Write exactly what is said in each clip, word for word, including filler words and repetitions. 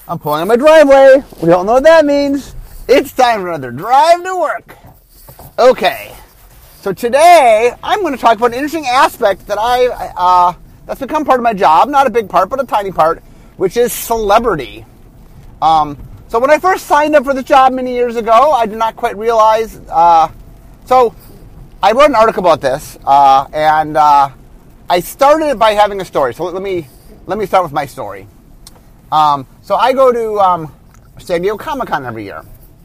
I'm pulling in my driveway. We all know what that means. It's time for another drive to work. Okay, so today I'm going to talk about an interesting aspect that I uh, that's become part of my job. Not a big part, but a tiny part, which is celebrity. Um, so when I first signed up for this job many years ago, I did not quite realize. Uh, so I wrote an article about this, uh, and uh, I started it by having a story. So let me let me start with my story. Um, so I go to um, San Diego Comic-Con every year.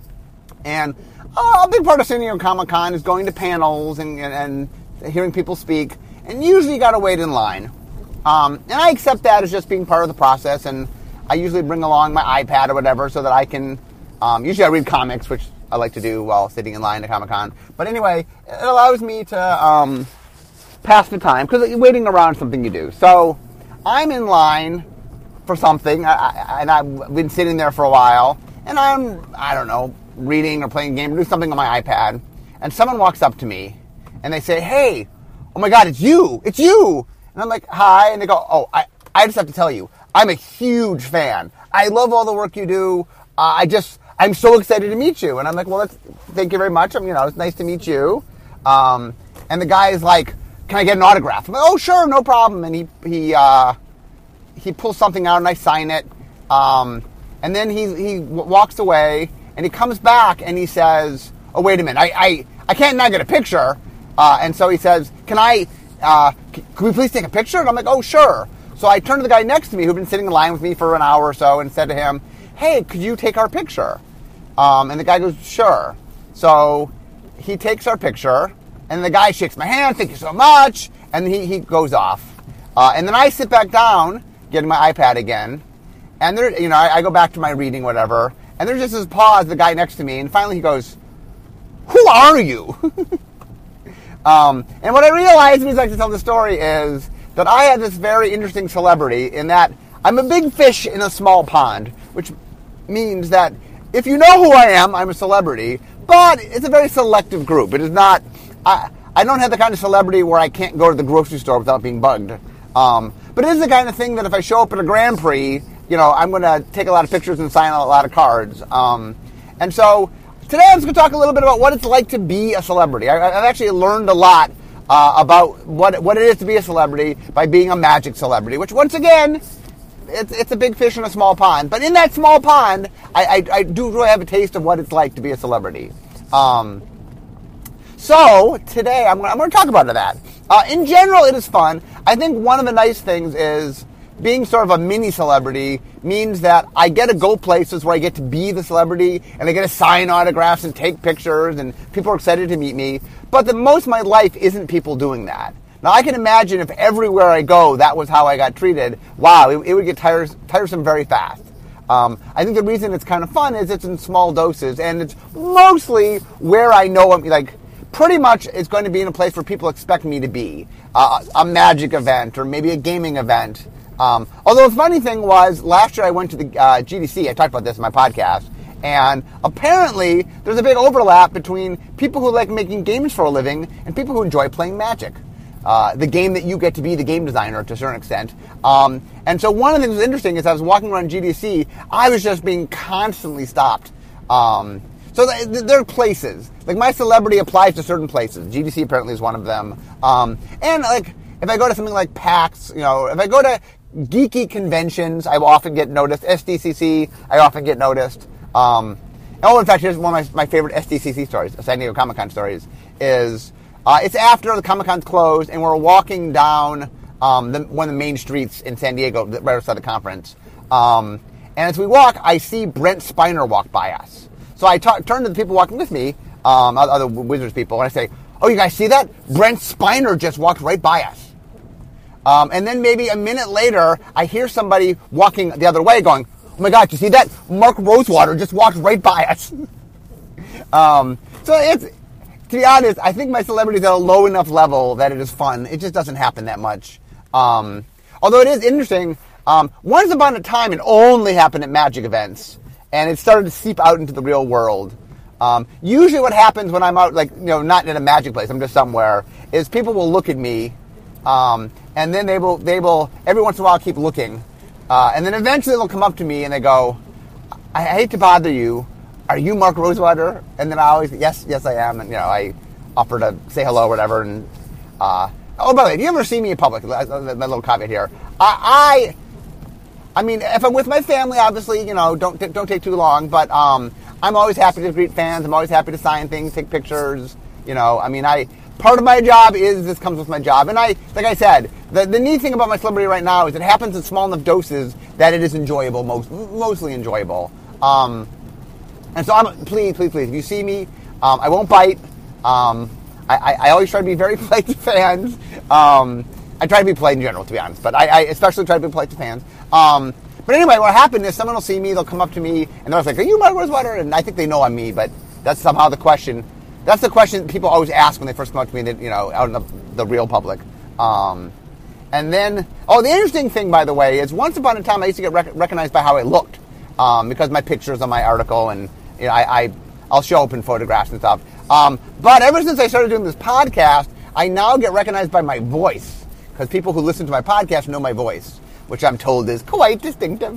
And uh, a big part of San Diego Comic-Con is going to panels and, and, and hearing people speak. And usually you got to wait in line. Um, and I accept that as just being part of the process. And I usually bring along my iPad or whatever so that I can... Um, usually I read comics, which I like to do while sitting in line at Comic-Con. But anyway, it allows me to um, pass the time. Because waiting around is something you do. So I'm in line for something, I, I, and I've been sitting there for a while, and I'm, I don't know, reading or playing a game or doing something on my iPad, and someone walks up to me, and they say, hey, oh my God, it's you, it's you! And I'm like, hi, and they go, oh, I, I just have to tell you, I'm a huge fan. I love all the work you do, uh, I just, I'm so excited to meet you. And I'm like, well, that's, thank you very much, I'm, you know, it's nice to meet you. Um, and the guy is like, can I get an autograph? I'm like, oh, sure, no problem. And he, he, uh, he pulls something out and I sign it. Um, and then he he w- walks away and he comes back and he says, oh, wait a minute, I I, I can't not get a picture. Uh, and so he says, can I, uh, c- can we please take a picture? And I'm like, oh, sure. So I turn to the guy next to me who'd been sitting in line with me for an hour or so and said to him, hey, could you take our picture? Um, and the guy goes, sure. So he takes our picture and the guy shakes my hand, thank you so much. And he, he goes off. Uh, and then I sit back down, getting my iPad again, and there, you know, I, I go back to my reading, whatever, and there's just this pause, the guy next to me, and finally he goes, who are you? um, and what I realized, and he's like to tell the story, is that I had this very interesting celebrity in that I'm a big fish in a small pond, which means that if you know who I am, I'm a celebrity, but it's a very selective group. It is not, I, I don't have the kind of celebrity where I can't go to the grocery store without being bugged. Um, but it is the kind of thing that if I show up at a Grand Prix, you know, I'm going to take a lot of pictures and sign a lot of cards. Um, and so today I'm just going to talk a little bit about what it's like to be a celebrity. I, I've actually learned a lot uh, about what what it is to be a celebrity by being a magic celebrity, which once again, it's, it's a big fish in a small pond. But in that small pond, I, I, I do really have a taste of what it's like to be a celebrity. Um, so today I'm going I'm going to talk about that. Uh, in general, it is fun. I think one of the nice things is being sort of a mini celebrity means that I get to go places where I get to be the celebrity and I get to sign autographs and take pictures and people are excited to meet me. But the most of my life isn't people doing that. Now, I can imagine if everywhere I go that was how I got treated, wow, it, it would get tires, tiresome very fast. Um, I think the reason it's kind of fun is it's in small doses and it's mostly where I know I'm, like, pretty much it's going to be in a place where people expect me to be. Uh, a magic event or maybe a gaming event. Um, although the funny thing was, last year I went to the uh, G D C. I talked about this in my podcast. And apparently there's a big overlap between people who like making games for a living and people who enjoy playing Magic. Uh, the game that you get to be the game designer to a certain extent. Um, and so one of the things that was interesting is I was walking around G D C, I was just being constantly stopped. Um, So there are places. Like, my celebrity applies to certain places. G D C apparently is one of them. Um, and, like, if I go to something like PAX, you know, if I go to geeky conventions, I often get noticed. S D C C, I often get noticed. Um, oh, in fact, here's one of my, my favorite S D C C stories, San Diego Comic-Con stories, is uh, it's after the Comic-Con's closed, and we're walking down um, the, one of the main streets in San Diego, right outside the conference. Um, and as we walk, I see Brent Spiner walk by us. So I talk, turn to the people walking with me, um, other Wizards people, and I say, oh, you guys see that? Brent Spiner just walked right by us. Um, and then maybe a minute later, I hear somebody walking the other way going, oh my God, you see that? Mark Rosewater just walked right by us. um, so it's, to be honest, I think my celebrity is at a low enough level that it is fun. It just doesn't happen that much. Um, although it is interesting, um, once upon a time it only happened at Magic events. And it started to seep out into the real world. Um, usually what happens when I'm out, like, you know, not in a Magic place, I'm just somewhere, is people will look at me, um, and then they will, they will, every once in a while keep looking. Uh, and then eventually they'll come up to me and they go, I hate to bother you. Are you Mark Rosewater? And then I always, yes, yes, I am. And, you know, I offer to say hello or whatever. And, uh, oh, by the way, if you ever see me in public, my little caveat here, I, I, I mean, if I'm with my family, obviously, you know, don't don't take too long. But um, I'm always happy to greet fans. I'm always happy to sign things, take pictures. You know, I mean, I part of my job is this comes with my job. And I, like I said, the, the neat thing about my celebrity right now is it happens in small enough doses that it is enjoyable, most mostly enjoyable. Um, and so I'm please, please, please, if you see me, um, I won't bite. Um, I, I, I always try to be very polite to fans. Um, I try to be polite in general, to be honest, but I, I especially try to be polite to fans. Um, but anyway, what happened is someone will see me, they'll come up to me, and they're like, "Are you Mark Rosewater?" And I think they know I'm me, but that's somehow the question. That's the question people always ask when they first come up to me, that, you know, out in the, the real public. Um, and then, oh, the interesting thing, by the way, is once upon a time I used to get rec- recognized by how I looked, um, because my pictures on my article, and you know, I, I I'll show up in photographs and stuff. Um, but ever since I started doing this podcast, I now get recognized by my voice, because people who listen to my podcast know my voice, which I'm told is quite distinctive.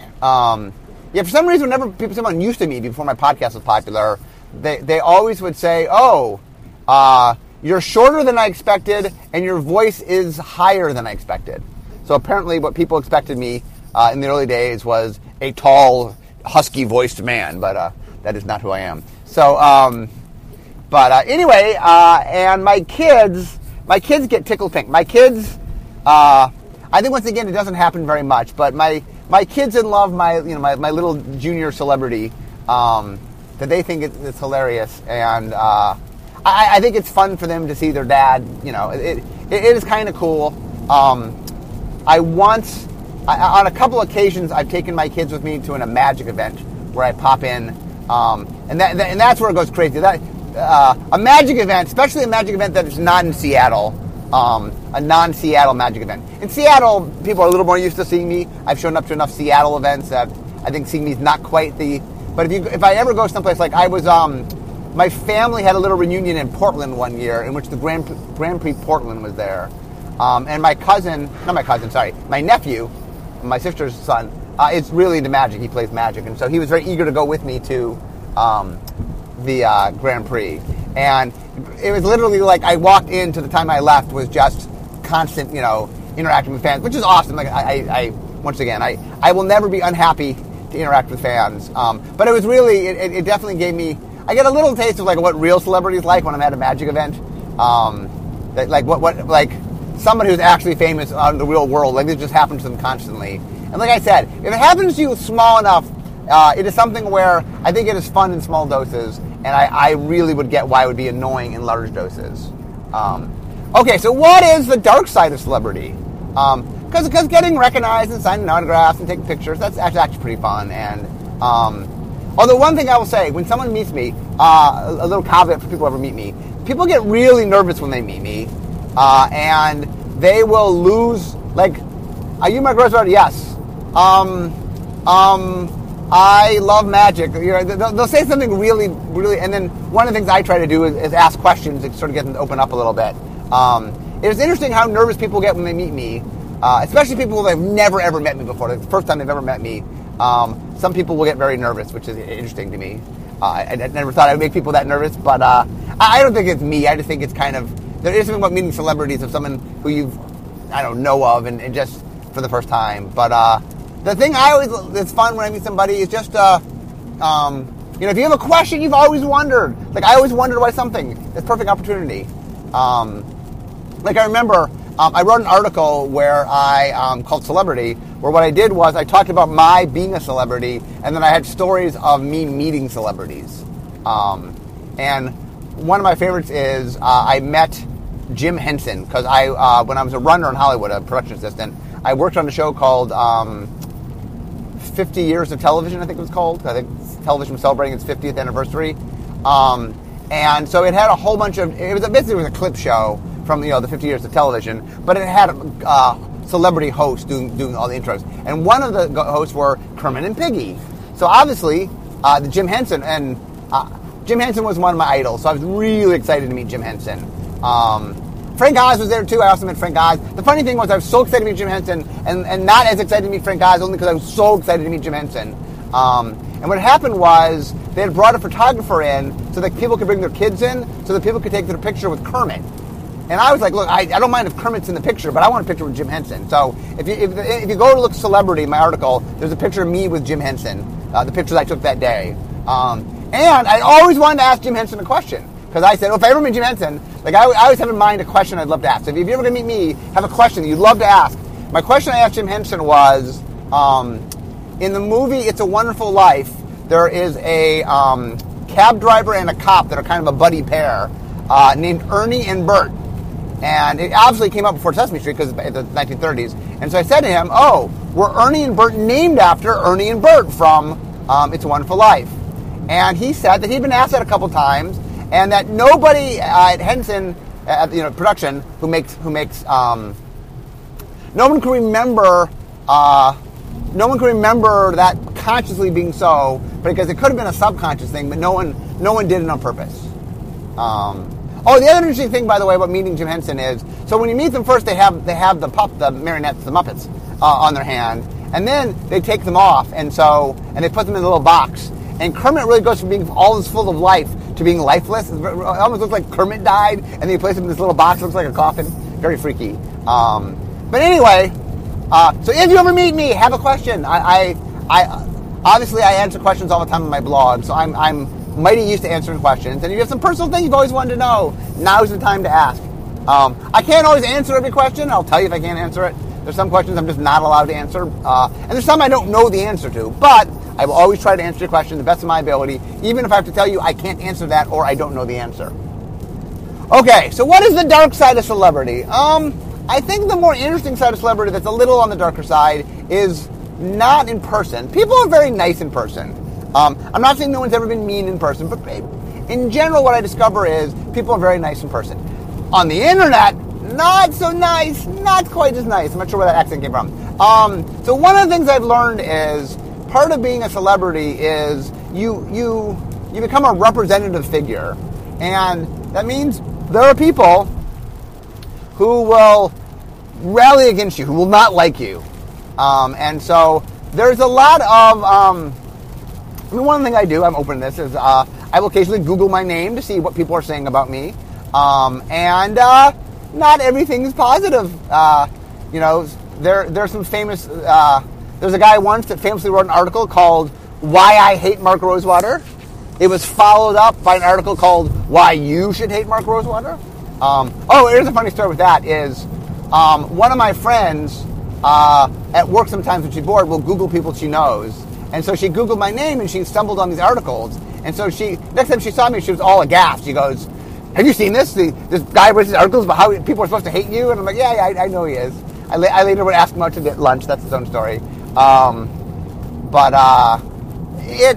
Um, yeah, for some reason, whenever people, someone used to meet me before my podcast was popular, they they always would say, "Oh, uh, you're shorter than I expected, and your voice is higher than I expected." So apparently, what people expected me uh, in the early days was a tall, husky-voiced man, but uh, that is not who I am. So. Um, But uh, anyway, uh, and my kids, my kids get tickled pink. My kids, uh, I think once again it doesn't happen very much, but my my kids in love my you know my, my little junior celebrity, um, that they think it's, it's hilarious, and uh, I, I think it's fun for them to see their dad. You know, it it, it is kind of cool. Um, I once, I, on a couple occasions, I've taken my kids with me to an, a magic event where I pop in, um, and that, that and that's where it goes crazy. That. Uh, a magic event, especially a magic event that is not in Seattle, um, a non-Seattle magic event. In Seattle, people are a little more used to seeing me. I've shown up to enough Seattle events that I think seeing me is not quite the. But if you, if I ever go someplace, like I was, um, my family had a little reunion in Portland one year in which the Grand Grand Prix Portland was there, um, and my cousin, not my cousin, sorry, my nephew, my sister's son, uh, is really into magic. He plays magic, and so he was very eager to go with me to. Um, the uh, Grand Prix, and it was literally like I walked in to the time I left was just constant, you know, interacting with fans, which is awesome. Like I, I, I once again, I, I will never be unhappy to interact with fans. Um, but it was really, it, it definitely gave me, I get a little taste of like what real celebrities like when I'm at a magic event. Um, that, like what, what, like somebody who's actually famous out in the real world. Like this just happens to them constantly. And like I said, if it happens to you small enough, uh, it is something where I think it is fun in small doses. And I, I really would get why it would be annoying in large doses. Um, okay, so what is the dark side of celebrity? Because um, because getting recognized and signing autographs and taking pictures, that's actually, actually pretty fun. And um, although one thing I will say, when someone meets me, uh, a, a little caveat for people who ever meet me, people get really nervous when they meet me, uh, and they will lose, like, are you Mark Rosewater? Yes. Um, um... I love magic. You know, they'll, they'll say something really, really, and then one of the things I try to do is, is ask questions to sort of get them to open up a little bit. Um, it's interesting how nervous people get when they meet me, uh, especially people that have never, ever met me before. It's the first time they've ever met me. Um, some people will get very nervous, which is interesting to me. Uh, I, I never thought I would make people that nervous, but uh, I don't think it's me. I just think it's kind of, there is something about meeting celebrities of someone who you've, I don't know of, and, and just for the first time. But, uh, the thing I always that's fun when I meet somebody is just, uh, um, you know, if you have a question you've always wondered, like I always wondered why something, it's perfect opportunity. Um, like I remember, um, I wrote an article where I um, called Celebrity, where what I did was I talked about my being a celebrity, and then I had stories of me meeting celebrities. Um, and one of my favorites is uh, I met Jim Henson because I, uh, when I was a runner in Hollywood, a production assistant, I worked on a show called. Um, fifty years of television, I think it was called. I think television was celebrating its fiftieth anniversary. Um, and so it had a whole bunch of, it was a, basically it was a clip show from, you know, the fifty years of television, but it had uh, celebrity hosts doing, doing all the intros. And one of the hosts were Kermit and Piggy. So obviously, uh, the Jim Henson, and uh, Jim Henson was one of my idols, so I was really excited to meet Jim Henson. Um, Frank Oz was there too. I also met Frank Oz. The funny thing was I was so excited to meet Jim Henson, and, and not as excited to meet Frank Oz, only because I was so excited to meet Jim Henson. Um, and what happened was they had brought a photographer in so that people could bring their kids in so that people could take their picture with Kermit. And I was like, look, I, I don't mind if Kermit's in the picture, but I want a picture with Jim Henson. So if you if, if you go to look celebrity, my article, there's a picture of me with Jim Henson, uh, the pictures I took that day. Um, and I always wanted to ask Jim Henson a question. Because I said, well, if I ever meet Jim Henson, like I, I always have in mind a question I'd love to ask. So if you're ever going to meet me, have a question that you'd love to ask. My question I asked Jim Henson was, um, in the movie It's a Wonderful Life, there is a um, cab driver and a cop that are kind of a buddy pair uh, named Ernie and Bert. And it obviously came up before Sesame Street because it's the nineteen thirties. And so I said to him, oh, were Ernie and Bert named after Ernie and Bert from um, It's a Wonderful Life? And he said that he'd been asked that a couple times, and that nobody uh, at Henson, at you know production, who makes who makes um, no one can remember uh, no one can remember that consciously being so, because it could have been a subconscious thing, but no one no one did it on purpose. Um, oh, the other interesting thing, by the way, about meeting Jim Henson is, so when you meet them first, they have they have the pup, the marionettes, the Muppets uh, on their hand, and then they take them off, and so and they put them in a little box. And Kermit really goes from being all this full of life to being lifeless. It almost looks like Kermit died, and then you place him in this little box. It looks like a coffin. Very freaky. Um, but anyway, uh, so if you ever meet me, have a question. I, I, I, obviously, I answer questions all the time on my blog, so I'm, I'm mighty used to answering questions. And if you have some personal thing you've always wanted to know, now's the time to ask. Um, I can't always answer every question. I'll tell you if I can't answer it. There's some questions I'm just not allowed to answer, uh, and there's some I don't know the answer to, but I will always try to answer your question to the best of my ability, even if I have to tell you I can't answer that or I don't know the answer. Okay, so what is the dark side of celebrity? Um, I think the more interesting side of celebrity that's a little on the darker side is not in person. People are very nice in person. Um, I'm not saying no one's ever been mean in person, but in general what I discover is people are very nice in person. On the internet, not so nice, not quite as nice. I'm not sure where that accent came from. Um, so one of the things I've learned is part of being a celebrity is you you you become a representative figure, and that means there are people who will rally against you, who will not like you, um, and so there's a lot of. Um, I mean, one thing I do, I'm open to this, is uh, I will occasionally Google my name to see what people are saying about me, um, and uh, not everything is positive. Uh, you know, there there's some famous. Uh, There's a guy once that famously wrote an article called Why I Hate Mark Rosewater. It was followed up by an article called Why You Should Hate Mark Rosewater. Um, oh, here's a funny story with that is um, one of my friends uh, at work sometimes when she's bored will Google people she knows. And so she Googled my name and she stumbled on these articles. And so she next time she saw me, she was all aghast. She goes, have you seen this? The, this guy writes these articles about how people are supposed to hate you? And I'm like, yeah, yeah I, I know he is. I, la- I later would ask him out to get lunch. That's his own story. Um, but, uh, it,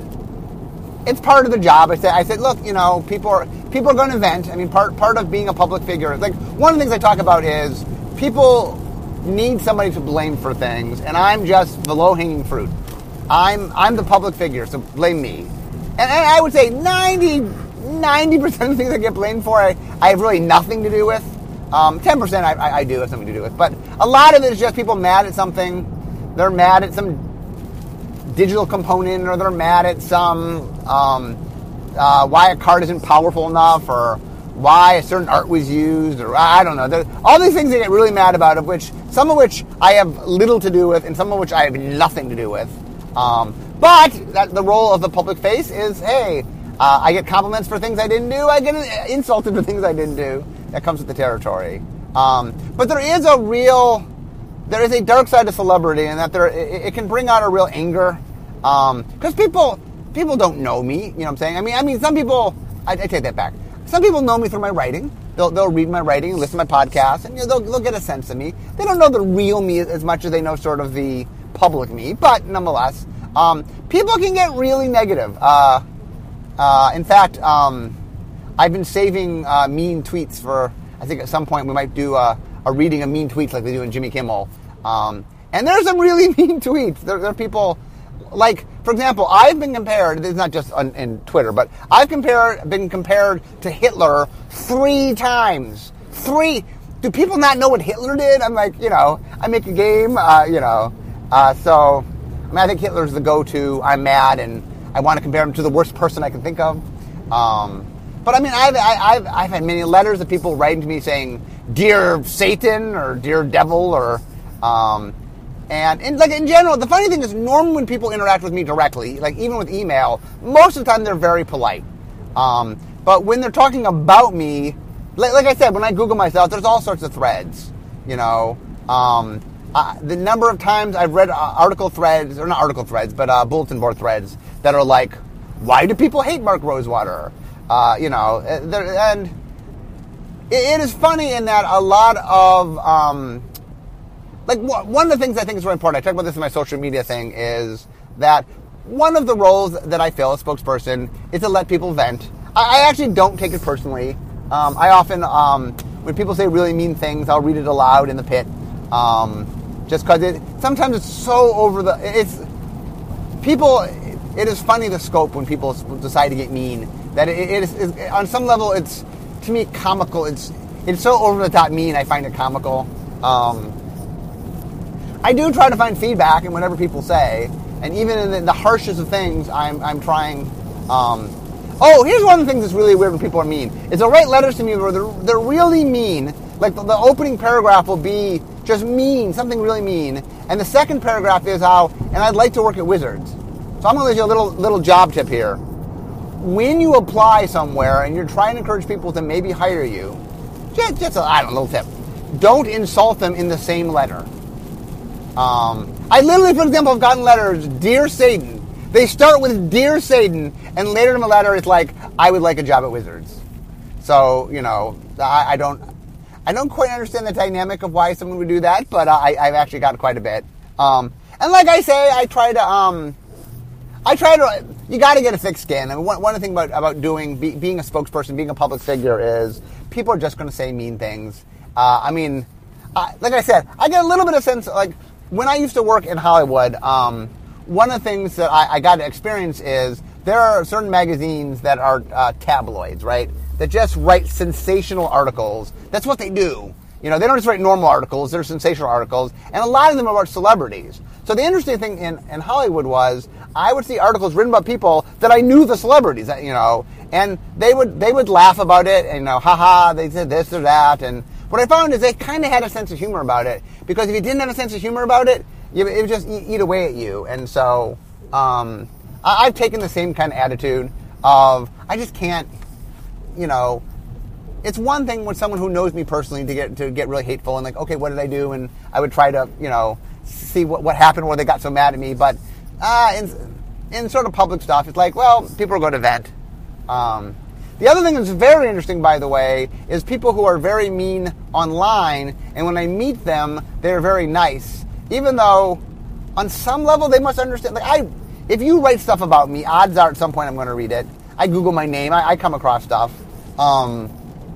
it's part of the job. I said, I said, look, you know, people are, people are going to vent. I mean, part, part of being a public figure, like one of the things I talk about is people need somebody to blame for things, and I'm just the low-hanging fruit. I'm, I'm the public figure, so blame me. And, and I would say ninety, ninety percent of the things I get blamed for, I, I have really nothing to do with. Um, ten percent I, I, I do have something to do with, but a lot of it is just people mad at something. They're mad at some digital component, or they're mad at some um, uh, why a card isn't powerful enough, or why a certain art was used, or I don't know. There's all these things they get really mad about, of which some of which I have little to do with, and some of which I have nothing to do with. Um, but that the role of the public face is, hey, uh, I get compliments for things I didn't do. I get insulted for things I didn't do. That comes with the territory. Um, but there is a real. There is a dark side to celebrity, and that there it, it can bring out a real anger, because um, people people don't know me. You know what I'm saying? I mean, I mean, some people. I, I take that back. Some people know me through my writing. They'll they'll read my writing, and listen to my podcast, and you know, they'll they'll get a sense of me. They don't know the real me as much as they know sort of the public me, but nonetheless, um, people can get really negative. Uh, uh, in fact, um, I've been saving uh, mean tweets for. I think at some point we might do a. a reading of mean tweets like they do in Jimmy Kimmel. Um, and there's some really mean tweets. There, there are people, like, for example, I've been compared, it's not just on in Twitter, but I've compared, been compared to Hitler three times. Three. Do people not know what Hitler did? I'm like, you know, I make a game, uh, you know. Uh, so I mean, I think Hitler's the go-to. I'm mad, and I want to compare him to the worst person I can think of. Um, but I mean, I've, I've I've had many letters of people writing to me saying, "Dear Satan" or "Dear Devil," or um, and, and like in general, the funny thing is, normally when people interact with me directly, like even with email, most of the time they're very polite. Um, but when they're talking about me, like, like I said, when I Google myself, there's all sorts of threads. You know, um, uh, the number of times I've read uh, article threads, or not article threads, but uh, bulletin board threads that are like, "Why do people hate Mark Rosewater?" Uh, you know, and it is funny in that a lot of, um, like, one of the things I think is really important, I talk about this in my social media thing, is that one of the roles that I fill as spokesperson is to let people vent. I, I actually don't take it personally. Um, I often, um, when people say really mean things, I'll read it aloud in the pit. Um, just because it, sometimes it's so over the, it's, people, it is funny the scope when people decide to get mean, that it, it is, is, on some level, it's, to me, comical. It's it's so over the top mean, I find it comical. Um, I do try to find feedback in whatever people say, and even in the, the harshest of things, I'm I'm trying. Um, oh, here's one of the things that's really weird when people are mean. Is they'll write letters to me where they're they're really mean. Like the, the opening paragraph will be just mean, something really mean, and the second paragraph is how, and I'd like to work at Wizards. So I'm going to give you a little little job tip here. When you apply somewhere and you're trying to encourage people to maybe hire you, just, just a, I don't know, little tip. Don't insult them in the same letter. Um, I literally, for example, have gotten letters, "Dear Satan." They start with "Dear Satan," and later in the letter it's like, "I would like a job at Wizards." So, you know, I, I don't I don't quite understand the dynamic of why someone would do that, but I, I've actually got quite a bit. Um, and like I say, I try to... Um, I try to, you got to get a thick skin. I mean, one, one of the things about, about doing, be, being a spokesperson, being a public figure is people are just going to say mean things. Uh, I mean, uh, like I said, I get a little bit of sense, like, when I used to work in Hollywood, um, one of the things that I, I got to experience is there are certain magazines that are uh, tabloids, right? That just write sensational articles. That's what they do. You know, they don't just write normal articles, they're sensational articles, and a lot of them are about celebrities. So the interesting thing in, in Hollywood was I would see articles written about people that I knew the celebrities, you know, and they would they would laugh about it, and, you know, haha, they said this or that. And what I found is they kind of had a sense of humor about it, because if you didn't have a sense of humor about it, you, it would just eat, eat away at you. And so um, I, I've taken the same kind of attitude of I just can't, you know, it's one thing with someone who knows me personally to get to get really hateful and like, okay, what did I do? And I would try to, you know, see what, what happened, where they got so mad at me. But uh, in, in sort of public stuff, it's like, well, people are going to vent. Um, the other thing that's very interesting, by the way, is people who are very mean online, and when I meet them, they're very nice. Even though, on some level, they must understand. Like, I, if you write stuff about me, odds are at some point I'm going to read it. I Google my name. I, I come across stuff. Um,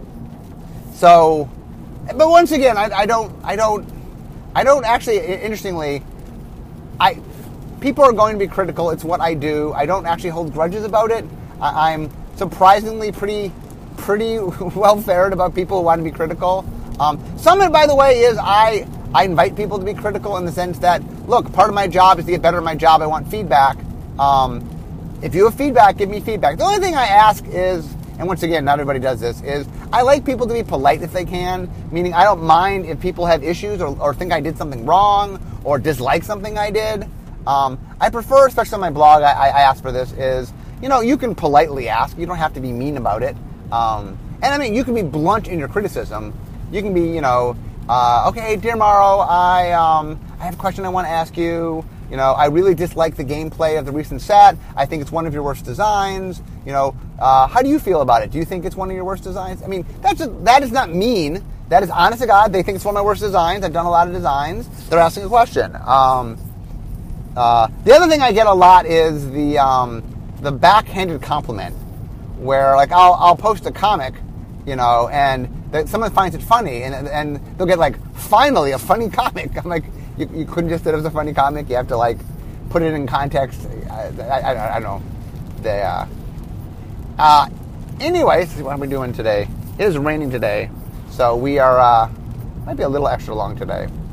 so, but once again, I, I don't, I don't, I don't actually. Interestingly, I people are going to be critical. It's what I do. I don't actually hold grudges about it. I, I'm surprisingly pretty, pretty well fared about people who want to be critical. Um, some of it, by the way, is I. I invite people to be critical in the sense that, look, part of my job is to get better at my job. I want feedback. Um, if you have feedback, give me feedback. The only thing I ask is, and once again, not everybody does this, is I like people to be polite if they can, meaning I don't mind if people have issues or, or think I did something wrong or dislike something I did. Um, I prefer, especially on my blog, I, I ask for this, is, you know, you can politely ask. You don't have to be mean about it. Um, and I mean, you can be blunt in your criticism. You can be, you know, Uh, okay, dear Morrow, I um, I have a question I want to ask you. You know, I really dislike the gameplay of the recent set. I think it's one of your worst designs. You know, uh, how do you feel about it? Do you think it's one of your worst designs? I mean, that's a, that is not mean. That is honest to God. They think it's one of my worst designs. I've done a lot of designs. They're asking a question. Um, uh, the other thing I get a lot is the um, the backhanded compliment, where like I'll I'll post a comic, you know, and that someone finds it funny, and and they'll get like, finally, a funny comic. I'm like, you, you couldn't just say it was a funny comic. You have to like put it in context. I, I, I, I don't know. The, uh, uh, anyways, what are we doing today? It is raining today, so we are uh, might be a little extra long today.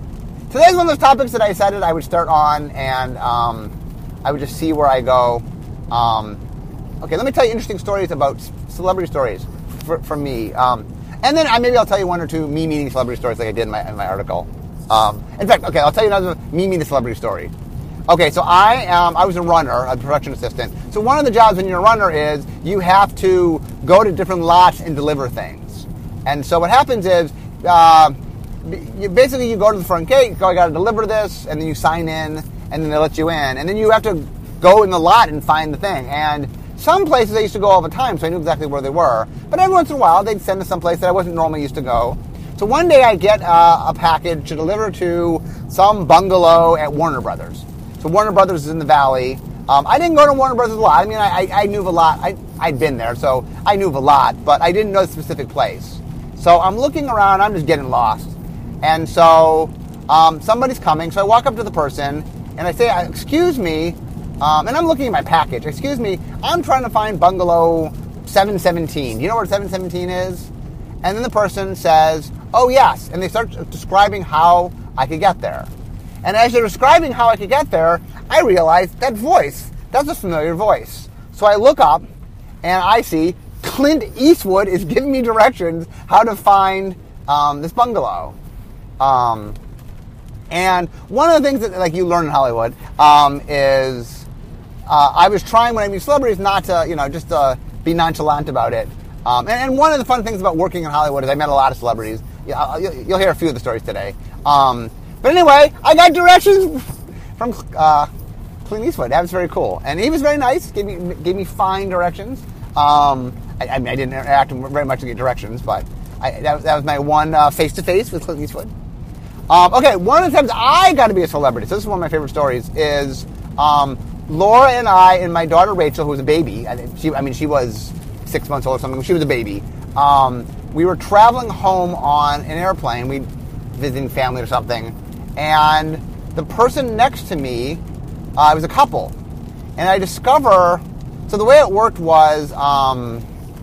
today's one of those topics that I decided I would start on, and um, I would just see where I go. Um, okay, let me tell you interesting stories about celebrity stories for, for me. Um, and then I, maybe I'll tell you one or two me meeting celebrity stories like I did in my, in my article. Um, in fact, okay, I'll tell you another me meeting a celebrity story. Okay, so I um, I was a runner, a production assistant. So one of the jobs when you're a runner is you have to go to different lots and deliver things. And so what happens is, uh, you, basically you go to the front gate, you go, I got to deliver this, and then you sign in, and then they let you in. And then you have to go in the lot and find the thing. And some places I used to go all the time, so I knew exactly where they were. But every once in a while, they'd send us someplace that I wasn't normally used to go. So one day I get uh, a package to deliver to some bungalow at Warner Brothers. So Warner Brothers is in the Valley. Um, I didn't go to Warner Brothers a lot. I mean, I, I, I knew of a lot. I, I'd been there, so I knew of a lot, but I didn't know the specific place. So I'm looking around. I'm just getting lost. And so um, somebody's coming. So I walk up to the person, and I say, excuse me, um, and I'm looking at my package. Excuse me, I'm trying to find bungalow seven seventeen. Do you know where seven seventeen is? And then the person says, oh, yes. And they start describing how I could get there. And as they're describing how I could get there, I realized that voice, that's a familiar voice. So I look up, and I see Clint Eastwood is giving me directions how to find um, this bungalow. Um, and one of the things that like you learn in Hollywood um, is uh, I was trying when I meet celebrities not to, you know, just uh, be nonchalant about it. Um, and, and one of the fun things about working in Hollywood is I met a lot of celebrities. Yeah, you'll, you'll hear a few of the stories today. Um, But anyway, I got directions from uh, Clint Eastwood. That was very cool. And he was very nice, gave me gave me fine directions. Um, I, I mean, I didn't interact very much to get directions, but I, that, was, that was my one uh, face-to-face with Clint Eastwood. Um, okay, one of the times I got to be a celebrity, so this is one of my favorite stories, is um, Laura and I and my daughter Rachel, who was a baby, I, she, I mean, she was six months old or something, she was a baby. Um, we were traveling home on an airplane, we visiting family or something, and the person next to me, uh, it was a couple, and I discover, so the way it worked was, um,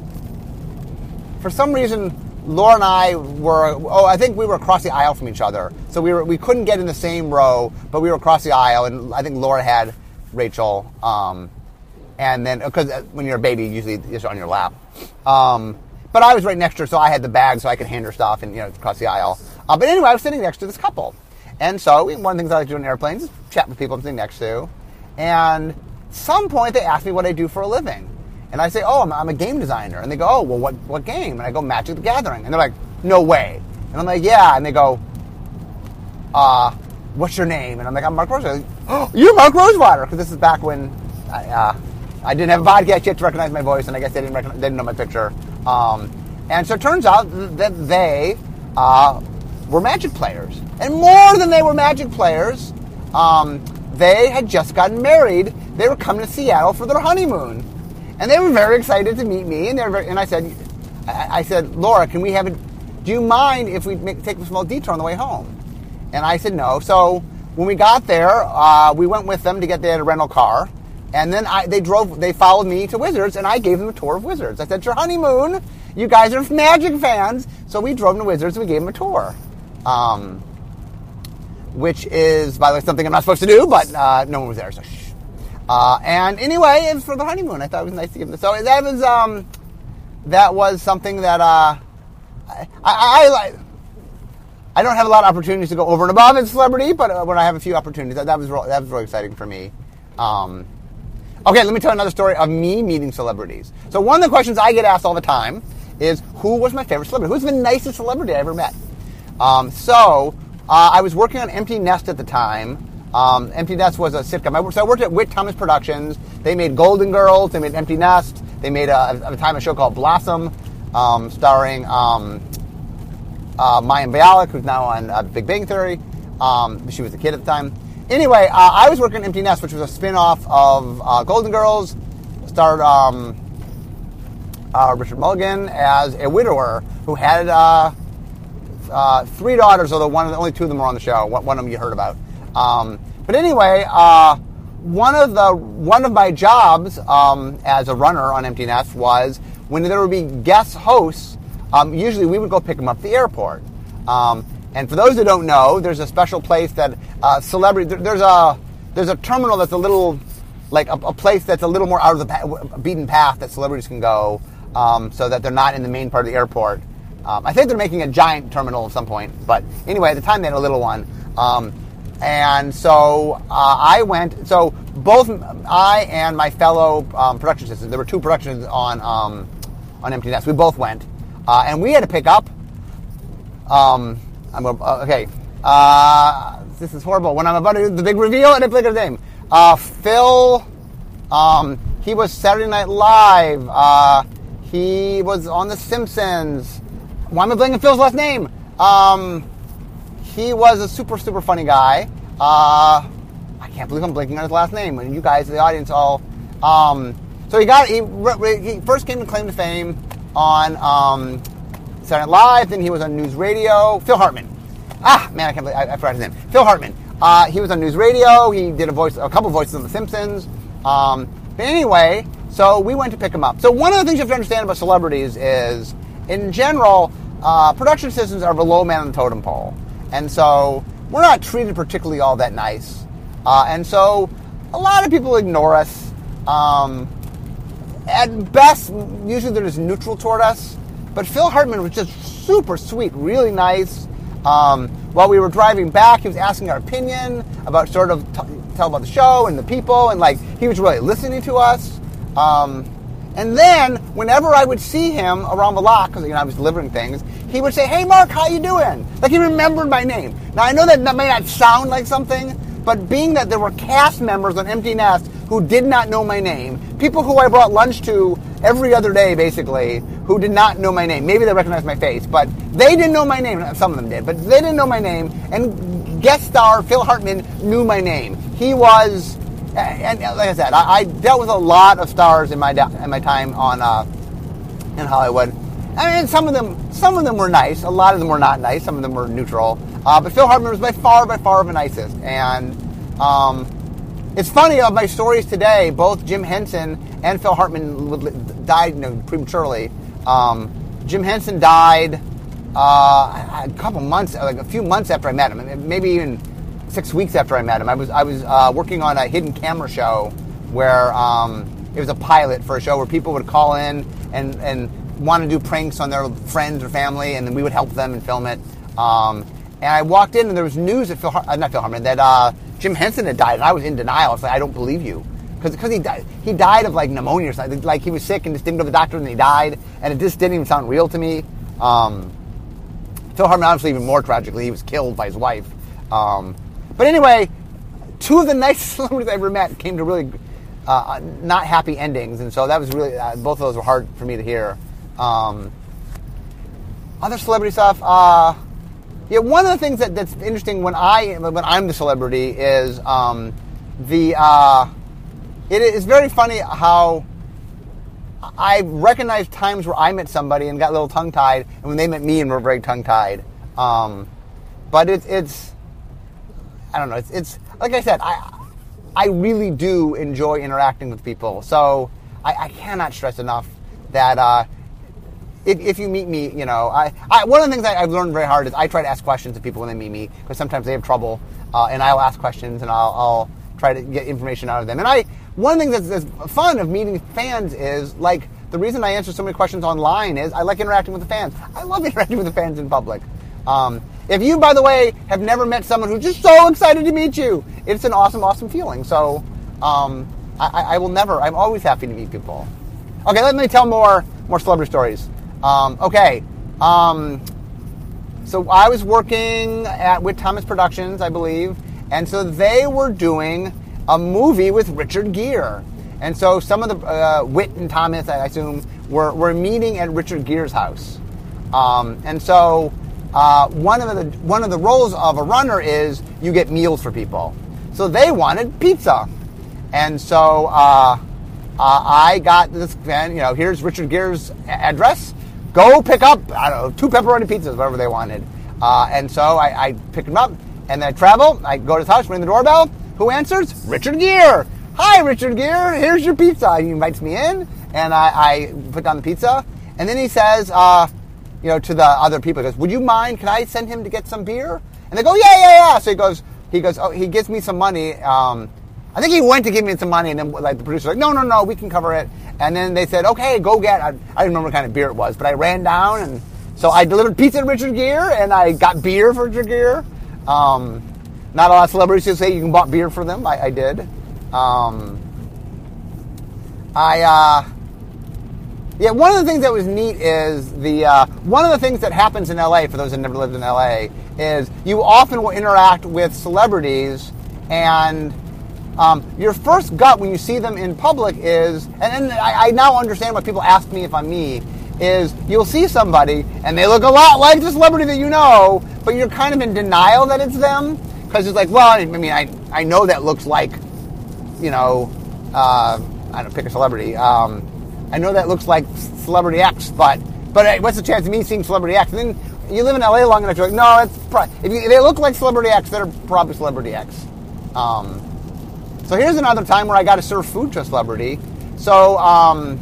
for some reason, Laura and I were, oh, I think we were across the aisle from each other, so we were we couldn't get in the same row, but we were across the aisle, and I think Laura had Rachel, um, and then, because when you're a baby, usually it's on your lap, um, but I was right next to her, so I had the bag, so I could hand her stuff and, you know, across the aisle. Uh, but anyway, I was sitting next to this couple. And so one of the things I like to do in airplanes is chat with people I'm sitting next to. And at some point, they ask me what I do for a living. And I say, oh, I'm, I'm a game designer. And they go, oh, well, what, what game? And I go, Magic the Gathering. And they're like, no way. And I'm like, yeah. And they go, uh, what's your name? And I'm like, I'm Mark Rosewater. Like, oh, you're Mark Rosewater. Because this is back when I, uh, I didn't have a podcast yet to recognize my voice. And I guess they didn't, recognize, they didn't know my picture. Um, and so it turns out that they... Uh, were Magic players. And more than they were Magic players, um, they had just gotten married. They were coming to Seattle for their honeymoon. And they were very excited to meet me. And, they were very, and I said, I, I said, Laura, can we have a, do you mind if we make, take a small detour on the way home? And I said no. So when we got there, uh, we went with them to get there at a rental car. And then I, they drove, they followed me to Wizards, and I gave them a tour of Wizards. I said, it's your honeymoon. You guys are Magic fans. So we drove to Wizards, and we gave them a tour. Um, which is, by the way, something I'm not supposed to do, but uh, no one was there, so shh. Uh, and anyway, it was for the honeymoon. I thought it was nice to give them. So that was um, that was something that uh, I, I, I I don't have a lot of opportunities to go over and above in celebrity, but when I have a few opportunities, that, that was real, that was really exciting for me. Um, okay, let me tell another story of me meeting celebrities. So one of the questions I get asked all the time is, who was my favorite celebrity? Who's the nicest celebrity I ever met? Um, so, uh, I was working on Empty Nest at the time. Um, Empty Nest was a sitcom. I worked, so I worked at Whit Thomas Productions. They made Golden Girls. They made Empty Nest. They made, a, at the time, a show called Blossom, um, starring um, uh, Mayim Bialik, who's now on uh, Big Bang Theory. Um, she was a kid at the time. Anyway, uh, I was working on Empty Nest, which was a spin-off of uh, Golden Girls. Starred um, uh, Richard Mulligan as a widower who had... Uh, Uh, three daughters, although one of the, only two of them were on the show. One, one of them you heard about. Um, but anyway, uh, one of the one of my jobs um, as a runner on Empty Nest was when there would be guest hosts. Um, usually, we would go pick them up at the airport. Um, And for those who don't know, there's a special place that uh, celebrity. There's a there's a terminal that's a little like a, a place that's a little more out of the pa- beaten path that celebrities can go, um, so that they're not in the main part of the airport. Um, I think they're making a giant terminal at some point, but anyway, at the time they had a little one. Um, and so uh, I went. So both I and my fellow um, production assistants, there were two productions on um, on Empty Nest. We both went, uh, and we had to pick up. Um, I'm gonna, uh, okay. Uh, this is horrible. When I'm about to do the big reveal, and I pick his name. Uh, Phil. Um, he was Saturday Night Live. Uh, he was on The Simpsons. Why am I blanking Phil's last name? Um, he was a super super funny guy. Uh, I can't believe I'm blanking on his last name. And you guys, the audience, all. Um, so he got he, he first came to claim to fame on. Um, Saturday Night Live, then he was on News Radio. Phil Hartman. Ah, man, I can't believe I, I forgot his name. Phil Hartman. Uh, he was on News Radio. He did a voice, a couple voices on The Simpsons. Um, but anyway, so we went to pick him up. So one of the things you have to understand about celebrities is, in general, uh, production assistants are the low man on the totem pole, and so we're not treated particularly all that nice. Uh, and so a lot of people ignore us. Um, at best, usually they're just neutral toward us. But Phil Hartman was just super sweet, really nice. Um, while we were driving back, he was asking our opinion about sort of t- tell about the show and the people, and like he was really listening to us. Um, and then whenever I would see him around the lot, because you know I was delivering things, he would say, "Hey, Mark, how you doing?" Like he remembered my name. Now I know that that may not sound like something, but being that there were cast members on Empty Nest who did not know my name, people who I brought lunch to every other day, basically, who did not know my name. Maybe they recognized my face, but they didn't know my name. Some of them did, but they didn't know my name. And guest star Phil Hartman knew my name. He was, and like I said, I, I dealt with a lot of stars in my in my time on uh, in Hollywood. I mean, some of them, some of them were nice. A lot of them were not nice. Some of them were neutral. Uh, but Phil Hartman was by far, by far the nicest. And um, it's funny, of my stories today, both Jim Henson and Phil Hartman died, you know, prematurely. Um, Jim Henson died uh, a couple months, like a few months after I met him, maybe even six weeks after I met him. I was I was uh, working on a hidden camera show where um, it was a pilot for a show where people would call in and and want to do pranks on their friends or family, and then we would help them and film it. Um, and I walked in, and there was news that Phil, Har- uh, not Phil Hartman, that uh, Jim Henson had died, and I was in denial. I was like, I don't believe you. Because he died, he died of like pneumonia or something. Like he was sick and just didn't go to the doctor and he died. And it just didn't even sound real to me. Um, Phil Hartman, obviously, even more tragically, he was killed by his wife. Um, but anyway, two of the nicest celebrities I ever met came to really uh, not happy endings. And so that was really, uh, both of those were hard for me to hear. Um, other celebrity stuff. Uh, yeah, one of the things that, that's interesting when I when I'm the celebrity is um, the. Uh, It is very funny how I recognize times where I met somebody and got a little tongue-tied, and when they met me and were very tongue-tied. Um, but it's, it's, I don't know, it's, it's like I said, I I really do enjoy interacting with people. So I, I cannot stress enough that uh, if, if you meet me, you know, I, I one of the things I, I've learned very hard is I try to ask questions to people when they meet me, because sometimes they have trouble, uh, and I'll ask questions and I'll, I'll try to get information out of them. And I One thing that's, that's fun of meeting fans is, like, the reason I answer so many questions online is I like interacting with the fans. I love interacting with the fans in public. Um, if you, by the way, have never met someone who's just so excited to meet you, it's an awesome, awesome feeling. So um, I, I will never, I'm always happy to meet people. Okay, let me tell more more celebrity stories. Um, okay, um, so I was working at with Thomas Productions, I believe, and so they were doing a movie with Richard Gere. And so some of the, uh, Whit and Thomas, I assume, were, were meeting at Richard Gere's house. Um, and so uh, one of the one of the roles of a runner is you get meals for people. So they wanted pizza. And so uh, uh, I got this, and, you know, here's Richard Gere's address. Go pick up, I don't know, two pepperoni pizzas, whatever they wanted. Uh, and so I, I picked them up, and then I travel. I go to his house, ring the doorbell. Who answers? Richard Gere. Hi, Richard Gere. Here's your pizza. He invites me in, and I, I put down the pizza. And then he says, uh, you know, to the other people. He goes, would you mind, can I send him to get some beer? And they go, yeah, yeah, yeah. So he goes, he goes, oh, he gives me some money. Um, I think he went to give me some money, and then like the producer's like, no, no, no, we can cover it. And then they said, okay, go get, I, I don't remember what kind of beer it was, but I ran down, and so I delivered pizza to Richard Gere, and I got beer for Richard Gere. Um, not a lot of celebrities who say you can buy beer for them. I, I did. Um, I, uh, yeah, one of the things that was neat is the, uh, one of the things that happens in L A, for those that never lived in L A, is you often will interact with celebrities, and um, your first gut when you see them in public is, and, and I, I now understand why people ask me if I'm me, is you'll see somebody and they look a lot like the celebrity that you know, but you're kind of in denial that it's them, because it's like, well, I mean, I, I know that looks like, you know, uh, I don't know, pick a celebrity. Um, I know that looks like Celebrity X, but but what's the chance of me seeing Celebrity X? And then you live in L A long enough, you're like, no, it's probably, if, you, if they look like Celebrity X, they're probably Celebrity X. Um, so here's another time where I got to serve food to a celebrity. So um,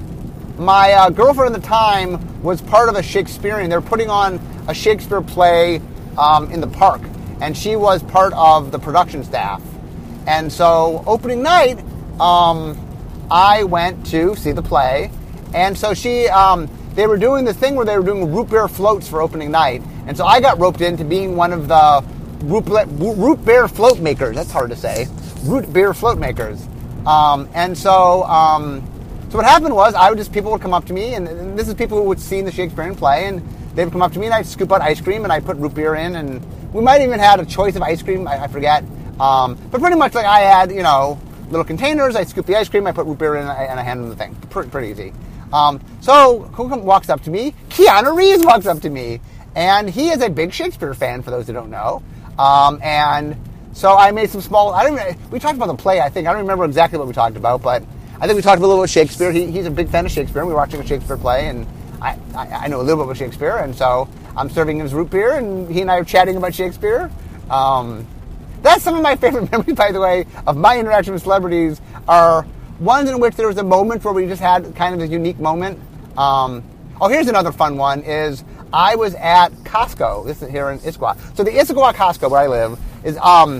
my uh, girlfriend at the time was part of a Shakespearean. They were putting on a Shakespeare play um, in the park, and she was part of the production staff. And so opening night, um, I went to see the play, and so she, um, they were doing this thing where they were doing root beer floats for opening night, and so I got roped into being one of the root, root beer float makers. That's hard to say. Root beer float makers. Um, and so, um, so what happened was, I would just, people would come up to me, and, and this is people who would see the Shakespearean play, and they would come up to me, and I'd scoop out ice cream, and I'd put root beer in, and we might even had a choice of ice cream, I, I forget. Um, but pretty much like I had, you know, little containers, I scoop the ice cream, I put root beer in, and I, and I hand them the thing. Pretty, pretty easy. Um, so who come, walks up to me? Keanu Reeves walks up to me, and he is a big Shakespeare fan, for those who don't know. Um, and so I made some small, I don't even, we talked about the play, I think. I don't remember exactly what we talked about, but I think we talked a little about Shakespeare. He, he's a big fan of Shakespeare, and we were watching a Shakespeare play, and I, I, I know a little bit about Shakespeare, and so I'm serving him his root beer, and he and I are chatting about Shakespeare. Um, that's some of my favorite memories, by the way, of my interaction with celebrities, are ones in which there was a moment where we just had kind of a unique moment. Um, oh, here's another fun one, is I was at Costco. This is here in Issaquah. So the Issaquah Costco, where I live, is, um,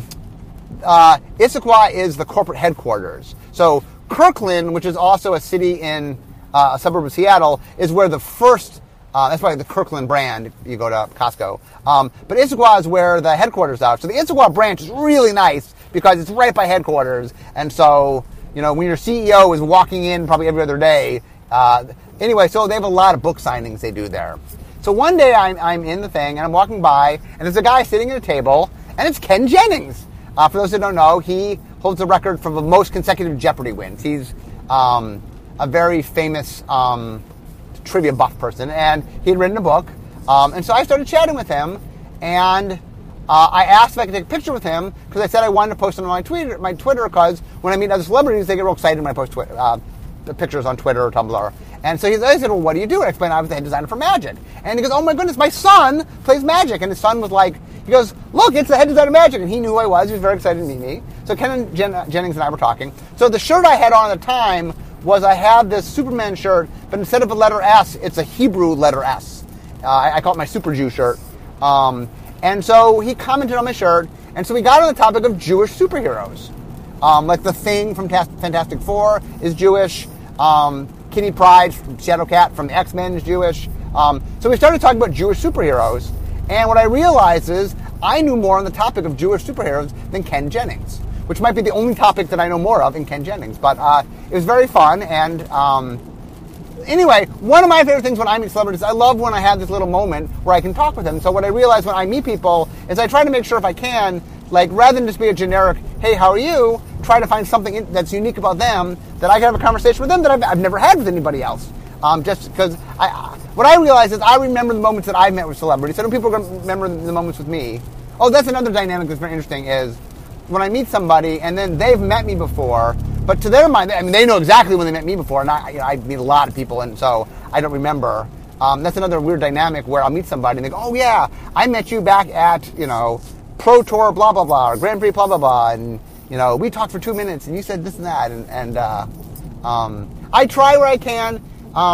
uh, Issaquah is the corporate headquarters. So Kirkland, which is also a city in uh, a suburb of Seattle, is where the first, uh, that's why the Kirkland brand, if you go to Costco. Um, but Issaquah is where the headquarters are. So the Issaquah branch is really nice because it's right by headquarters. And so, you know, when your C E O is walking in probably every other day, uh, anyway, so they have a lot of book signings they do there. So one day I'm, I'm in the thing, and I'm walking by, and there's a guy sitting at a table, and it's Ken Jennings. Uh, for those who don't know, he holds the record for the most consecutive Jeopardy wins. He's um, a very famous um, trivia buff person, and he had written a book. Um, and so I started chatting with him, and uh, I asked if I could take a picture with him, because I said I wanted to post it on my Twitter, my Twitter, because when I meet other celebrities, they get real excited when I post twi- uh, the pictures on Twitter or Tumblr. And so he I said, well, what do you do? And I explained I was the head designer for Magic. And he goes, oh my goodness, my son plays Magic. And his son was like, he goes, look, it's the head designer of Magic. And he knew who I was. He was very excited to meet me. So Ken and Jen- Jennings and I were talking. So the shirt I had on at the time was I had this Superman shirt, but instead of a letter S, it's a Hebrew letter S. Uh, I, I call it my Super Jew shirt. Um, and so he commented on my shirt. And so we got on the topic of Jewish superheroes. Um, like the Thing from Tas- Fantastic Four is Jewish. Um, Kitty Pryde from Shadowcat from the X-Men is Jewish. Um, so we started talking about Jewish superheroes. And what I realized is I knew more on the topic of Jewish superheroes than Ken Jennings, which might be the only topic that I know more of in Ken Jennings. But uh, it was very fun. And um, anyway, one of my favorite things when I meet celebrities, I love when I have this little moment where I can talk with them. So what I realize when I meet people is I try to make sure if I can, like rather than just be a generic, hey, how are you? Try to find something in, that's unique about them that I can have a conversation with them that I've, I've never had with anybody else. Um, just because I, what I realize is I remember the moments that I've met with celebrities. I know people are going to remember the moments with me. Oh, that's another dynamic that's very interesting is when I meet somebody and then they've met me before, but to their mind, I mean, they know exactly when they met me before, and I, you know, I meet a lot of people, and so I don't remember. Um, that's another weird dynamic where I'll meet somebody and they go, oh yeah, I met you back at, you know, Pro Tour blah, blah, blah, or Grand Prix blah, blah, blah, and you know, we talked for two minutes, and you said this and that, and, and uh, um, I try where I can. Um,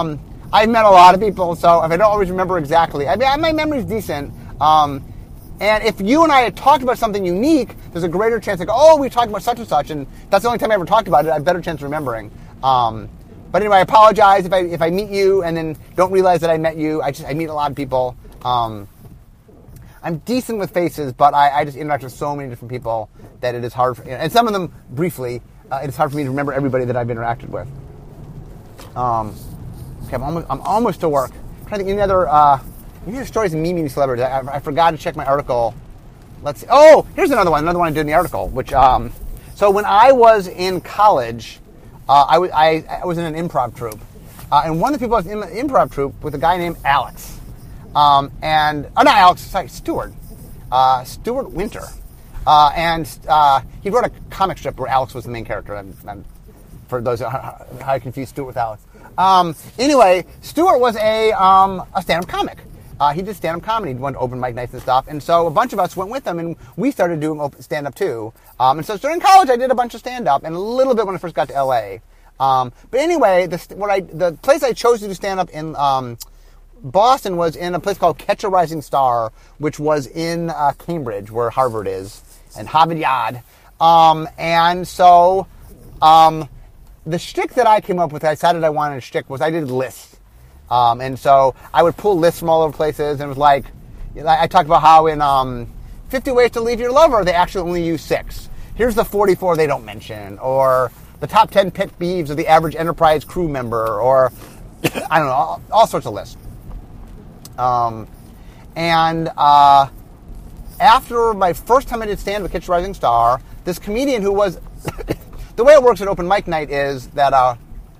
I've met a lot of people, so if I don't always remember exactly, I mean, my memory's decent. Um, and if you and I had talked about something unique, there's a greater chance, like, oh, we talked about such and such, and that's the only time I ever talked about it. I have a better chance of remembering. Um, but anyway, I apologize if I if I meet you and then don't realize that I met you. I just I meet a lot of people. Um, I'm decent with faces, but I, I just interact with so many different people that it is hard, for, and some of them briefly, uh, it's hard for me to remember everybody that I've interacted with. Um, okay, I'm almost, I'm almost to work. I'm trying to think any other, uh, any other stories of me meeting celebrities. I, I forgot to check my article. Let's see. Oh, here's another one. Another one I did in the article. Which, um, so when I was in college, uh, I, w- I, I was in an improv troupe, uh, and one of the people I was in the improv troupe with a guy named Alex. Um, and, oh, not Alex, sorry, Stuart. Uh, Stuart Winter. Uh, and uh, he wrote a comic strip where Alex was the main character. I'm, I'm, for those how I confuse Stuart with Alex. Um, anyway, Stuart was a, um, a stand-up comic. Uh, he did stand-up comedy. He went to open mic nights and stuff. And so a bunch of us went with him, and we started doing open stand-up too. Um, and so during college, I did a bunch of stand-up, and a little bit when I first got to L A. Um, but anyway, the, what I, the place I chose to do stand-up in... Um, Boston was in a place called Catch a Rising Star, which was in uh, Cambridge, where Harvard is, and Harvard Yard. Um, and so um, the shtick that I came up with, I decided I wanted a shtick, was I did lists. Um, and so I would pull lists from all over places, and it was like, I talked about how in um, fifty Ways to Leave Your Lover, they actually only use six. Here's the forty-four they don't mention, or the top ten pet peeves of the average Enterprise crew member, or I don't know, all, all sorts of lists. Um, and uh, after my first time I did stand with Catch a Rising Star, this comedian who was... the way it works at open mic night is that uh,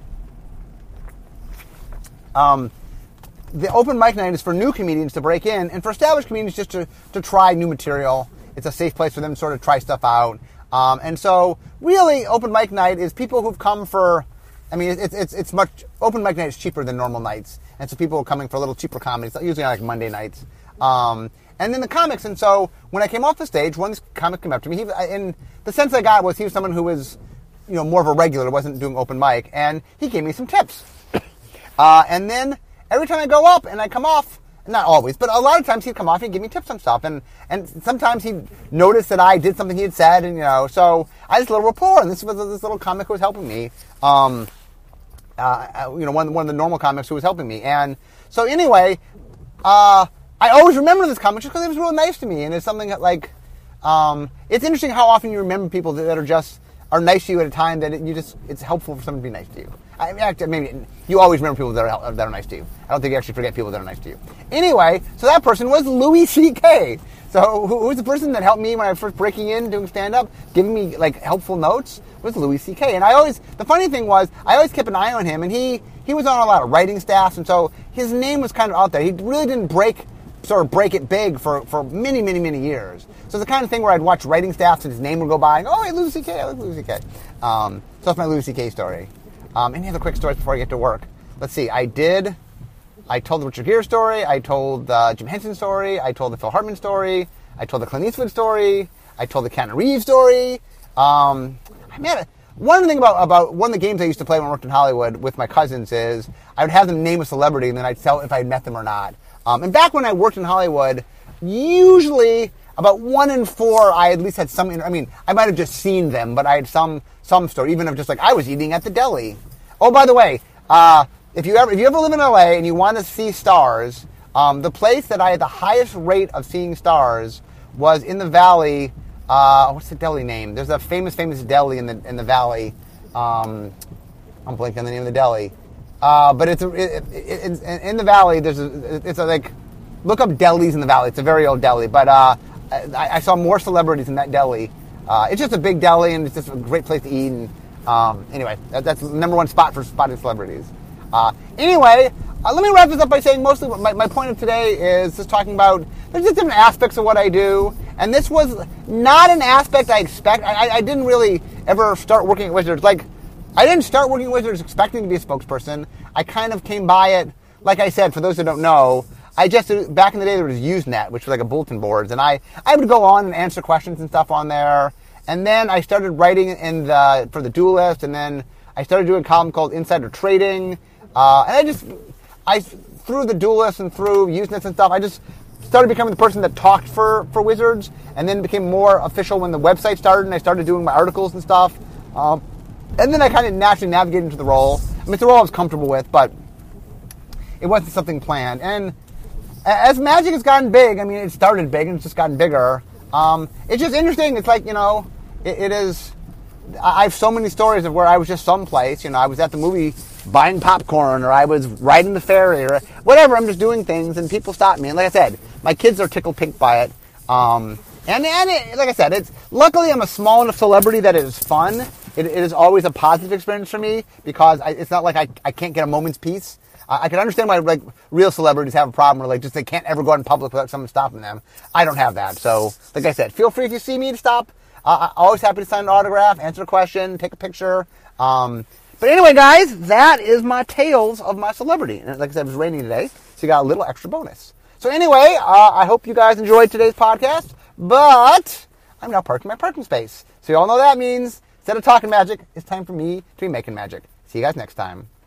um, the open mic night is for new comedians to break in, and for established comedians just to, to try new material. It's a safe place for them to sort of try stuff out. Um, and so really open mic night is people who've come for... I mean, it's it's it's much... Open mic night is cheaper than normal nights. And so people are coming for a little cheaper comedies, usually on like Monday nights. Um, and then the comics. And so when I came off the stage, one comic came up to me. He, and the sense I got was he was someone who was, you know, more of a regular, wasn't doing open mic. And he gave me some tips. Uh, and then every time I go up and I come off, not always, but a lot of times he'd come off and give me tips on stuff. And, and sometimes he'd notice that I did something he had said. And, you know, so I had this little rapport. And this was this little comic who was helping me. Um, Uh, you know, one, one of the normal comics who was helping me. And so anyway, uh, I always remember this comic just because it was real nice to me. And it's something that, like, um, it's interesting how often you remember people that, that are just, are nice to you at a time that it, you just, it's helpful for someone to be nice to you. I mean, actually, maybe you always remember people that are, that are nice to you. I don't think you actually forget people that are nice to you. Anyway, so that person was Louis C K. So who, who was the person that helped me when I was first breaking in, doing stand-up, giving me, like, helpful notes? Was Louis C K. And I always, the funny thing was, I always kept an eye on him, and he, he was on a lot of writing staffs, and so his name was kind of out there. He really didn't break, sort of break it big for, for many, many, many years. So it's the kind of thing where I'd watch writing staffs and his name would go by, and, oh, hey, Louis C K, I like Louis C K. Um, so that's my Louis C K story. Um, any other quick stories before I get to work? Let's see, I did, I told the Richard Gere story, I told the Jim Henson story, I told the Phil Hartman story, I told the Clint Eastwood story, I told the Keanu Reeves story. Um, I met a, one thing about, about one of the games I used to play when I worked in Hollywood with my cousins is I would have them name a celebrity and then I'd tell if I'd met them or not. Um, and back when I worked in Hollywood, usually about one in four I at least had some, I mean, I might have just seen them, but I had some some story, even of just like I was eating at the deli. Oh, by the way, uh, if you ever if you ever live in L A and you want to see stars, um, the place that I had the highest rate of seeing stars was in the Valley. Uh, what's the deli name? There's a famous, famous deli in the in the Valley. Um, I'm blanking on the name of the deli, uh, but it's, a, it, it, it's in the Valley. There's a, it's a, like look up delis in the Valley. It's a very old deli, but uh, I, I saw more celebrities in that deli. Uh, it's just a big deli, and it's just a great place to eat. And um, anyway, that, that's the number one spot for spotting celebrities. Uh, anyway, uh, let me wrap this up by saying mostly my, my point of today is just talking about there's just different aspects of what I do. And this was not an aspect I expect. I, I didn't really ever start working at Wizards. Like, I didn't start working at Wizards expecting to be a spokesperson. I kind of came by it, like I said, for those that don't know, I just, back in the day there was Usenet, which was like a bulletin boards. And I, I would go on and answer questions and stuff on there. And then I started writing in the, for the Duelist. And then I started doing a column called Insider Trading. Uh, and I just, I through the Duelist and through Usenet and stuff, I just started becoming the person that talked for, for Wizards, and then became more official when the website started, and I started doing my articles and stuff. Um, and then I kind of naturally navigated into the role. I mean, it's a role I was comfortable with, but it wasn't something planned. And as Magic has gotten big, I mean, it started big and it's just gotten bigger. Um, it's just interesting. It's like, you know, it, it is... I have so many stories of where I was just someplace. You know, I was at the movie buying popcorn, or I was riding the ferry, or whatever. I'm just doing things, and people stop me. And like I said, my kids are tickled pink by it. Um, and and it, like I said, it's luckily I'm a small enough celebrity that it is fun. It, it is always a positive experience for me because I, it's not like I, I can't get a moment's peace. I, I can understand why like real celebrities have a problem where like just they can't ever go out in public without someone stopping them. I don't have that. So like I said, feel free if you see me to stop. Uh, I'm always happy to sign an autograph, answer a question, take a picture. Um, but anyway, guys, that is my tales of my celebrity. And like I said, it was raining today, so you got a little extra bonus. So anyway, uh, I hope you guys enjoyed today's podcast, but I'm now parking my parking space. So you all know that means instead of talking magic, it's time for me to be making magic. See you guys next time.